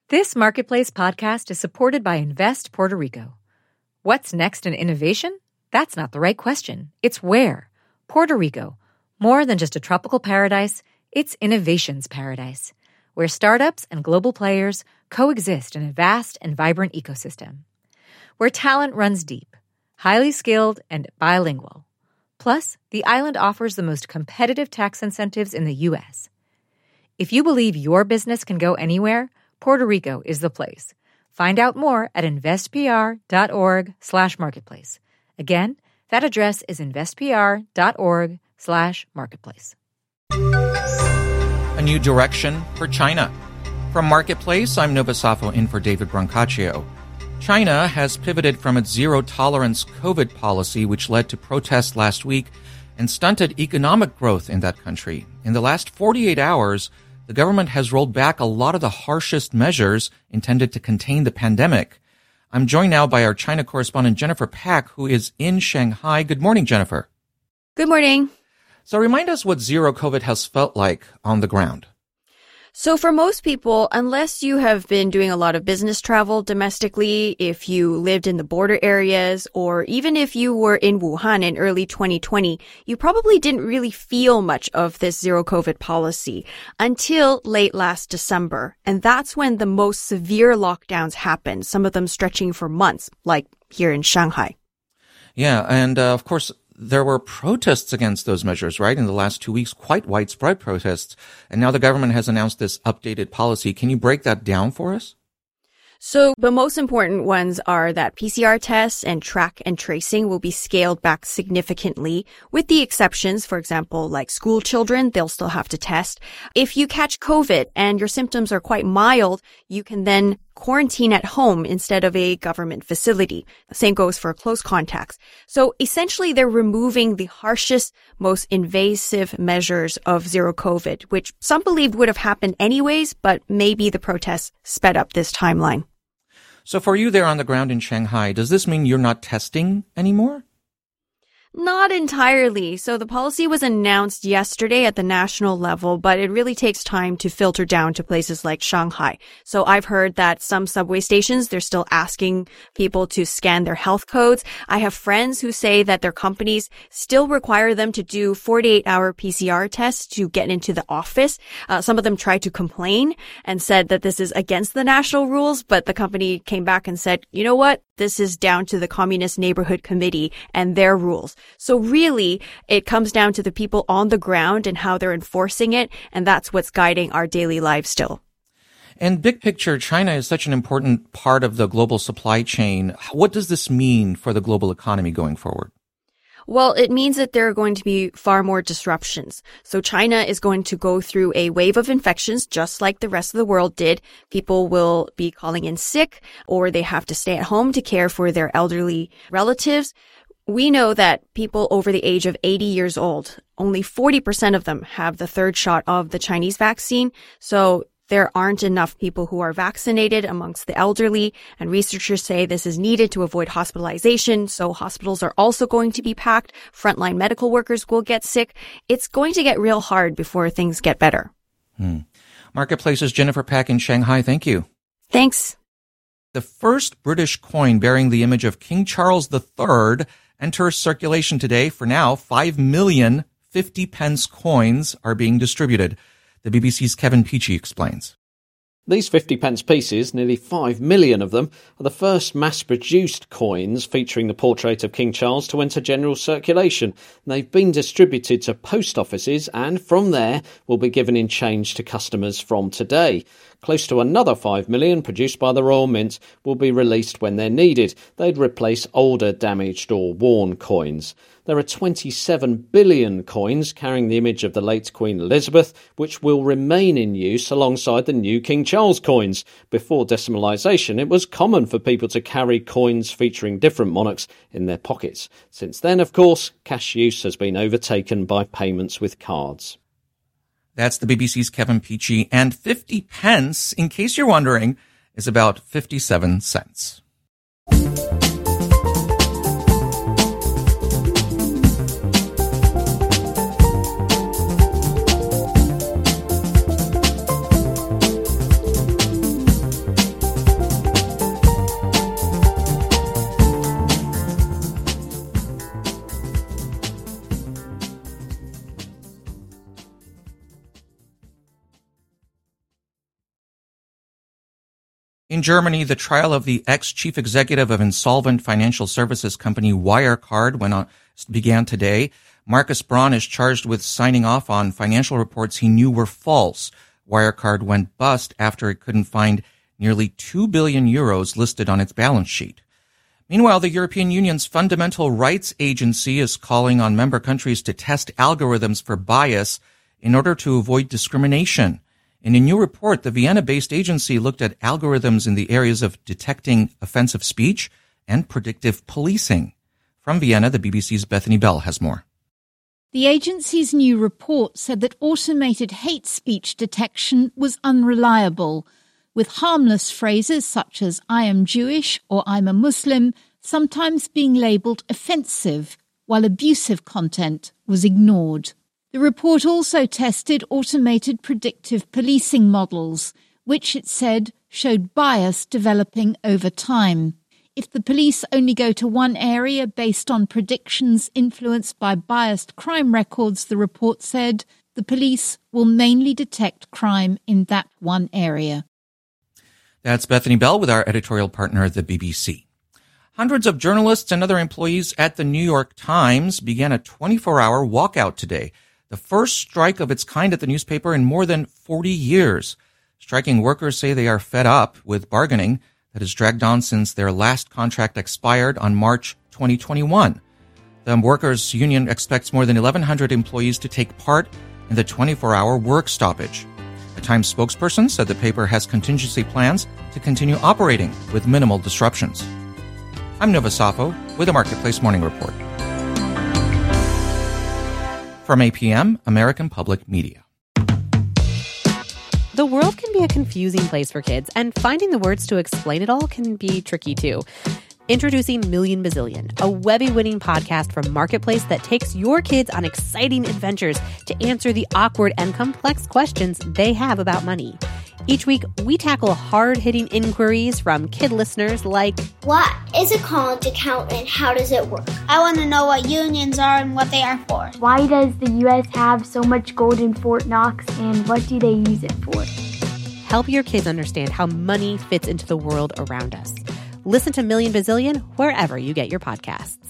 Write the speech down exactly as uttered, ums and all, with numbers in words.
This Marketplace podcast is supported by Invest Puerto Rico. What's next in innovation? That's not the right question. It's where. Puerto Rico. More than just a tropical paradise, it's innovation's paradise, where startups and global players coexist in a vast and vibrant ecosystem. Where talent runs deep, highly skilled, and bilingual. Plus, the island offers the most competitive tax incentives in the U S. If you believe your business can go anywhere, Puerto Rico is the place. Find out more at investpr.org slash marketplace. Again, that address is investpr.org slash marketplace. A new direction for China. From Marketplace, I'm Nova Safo in for David Brancaccio. China has pivoted from its zero-tolerance COVID policy, which led to protests last week and stunted economic growth in that country. In the last forty-eight hours, the government has rolled back a lot of the harshest measures intended to contain the pandemic. I'm joined now by our China correspondent, Jennifer Pak, who is in Shanghai. Good morning, Jennifer. Good morning. So remind us what zero COVID has felt like on the ground. So for most people, unless you have been doing a lot of business travel domestically, if you lived in the border areas, or even if you were in Wuhan in early twenty twenty, you probably didn't really feel much of this zero COVID policy until late last December. And that's when the most severe lockdowns happened, some of them stretching for months, like here in Shanghai. Yeah, and uh, of course, there were protests against those measures, right? In the last two weeks, quite widespread protests. And now the government has announced this updated policy. Can you break that down for us? So the most important ones are that P C R tests and track and tracing will be scaled back significantly, with the exceptions, for example, like school children, they'll still have to test. If you catch COVID and your symptoms are quite mild, you can then quarantine at home instead of a government facility. The same goes for close contacts. So essentially, they're removing the harshest, most invasive measures of zero COVID, which some believed would have happened anyways, but maybe the protests sped up this timeline. So for you there on the ground in Shanghai, does this mean you're not testing anymore? Not entirely. So the policy was announced yesterday at the national level, but it really takes time to filter down to places like Shanghai. So I've heard that some subway stations, they're still asking people to scan their health codes. I have friends who say that their companies still require them to do forty-eight hour P C R tests to get into the office. Uh, some of them tried to complain and said that this is against the national rules, but the company came back and said, you know what? This is down to the Communist Neighborhood Committee and their rules. So really, it comes down to the people on the ground and how they're enforcing it, and that's what's guiding our daily lives still. And big picture, China is such an important part of the global supply chain. What does this mean for the global economy going forward? Well, it means that there are going to be far more disruptions. So China is going to go through a wave of infections just like the rest of the world did. People will be calling in sick, or they have to stay at home to care for their elderly relatives. We know that people over the age of eighty years old, only forty percent of them have the third shot of the Chinese vaccine. So there aren't enough people who are vaccinated amongst the elderly, and researchers say this is needed to avoid hospitalization. So hospitals are also going to be packed. Frontline medical workers will get sick. It's going to get real hard before things get better. Hmm. Marketplace's Jennifer Pak in Shanghai. Thank you. Thanks. The first British coin bearing the image of King Charles the Third enters circulation today. For now, five million fifty pence coins are being distributed. The B B C's Kevin Peachy explains. These fifty pence pieces, nearly five million of them, are the first mass-produced coins featuring the portrait of King Charles to enter general circulation. They've been distributed to post offices and from there will be given in change to customers from today. Close to another five million produced by the Royal Mint will be released when they're needed. They'd replace older, damaged or worn coins. There are twenty-seven billion coins carrying the image of the late Queen Elizabeth, which will remain in use alongside the new King Charles coins. Before decimalisation, it was common for people to carry coins featuring different monarchs in their pockets. Since then, of course, cash use has been overtaken by payments with cards. That's the B B C's Kevin Peachy. And fifty pence, in case you're wondering, is about fifty-seven cents. In Germany, the trial of the ex-chief executive of insolvent financial services company Wirecard went on, began today. Markus Braun is charged with signing off on financial reports he knew were false. Wirecard went bust after it couldn't find nearly two billion euros listed on its balance sheet. Meanwhile, the European Union's Fundamental Rights Agency is calling on member countries to test algorithms for bias in order to avoid discrimination. In a new report, the Vienna-based agency looked at algorithms in the areas of detecting offensive speech and predictive policing. From Vienna, the B B C's Bethany Bell has more. The agency's new report said that automated hate speech detection was unreliable, with harmless phrases such as "I am Jewish" or "I'm a Muslim" sometimes being labelled offensive, while abusive content was ignored. The report also tested automated predictive policing models, which it said showed bias developing over time. If the police only go to one area based on predictions influenced by biased crime records, the report said, the police will mainly detect crime in that one area. That's Bethany Bell with our editorial partner, the B B C. Hundreds of journalists and other employees at the New York Times began a twenty-four hour walkout today, the first strike of its kind at the newspaper in more than forty years. Striking workers say they are fed up with bargaining that has dragged on since their last contract expired on March twenty twenty-one. The workers' union expects more than eleven hundred employees to take part in the twenty-four hour work stoppage. A Times spokesperson said the paper has contingency plans to continue operating with minimal disruptions. I'm Nova Safo with a Marketplace Morning Report. From A P M, American Public Media. The world can be a confusing place for kids, and finding the words to explain it all can be tricky too. Introducing Million Bazillion, a Webby-winning podcast from Marketplace that takes your kids on exciting adventures to answer the awkward and complex questions they have about money. Each week, we tackle hard-hitting inquiries from kid listeners like, what is a college account and how does it work? I want to know what unions are and what they are for. Why does the U S have so much gold in Fort Knox and what do they use it for? Help your kids understand how money fits into the world around us. Listen to Million Bazillion wherever you get your podcasts.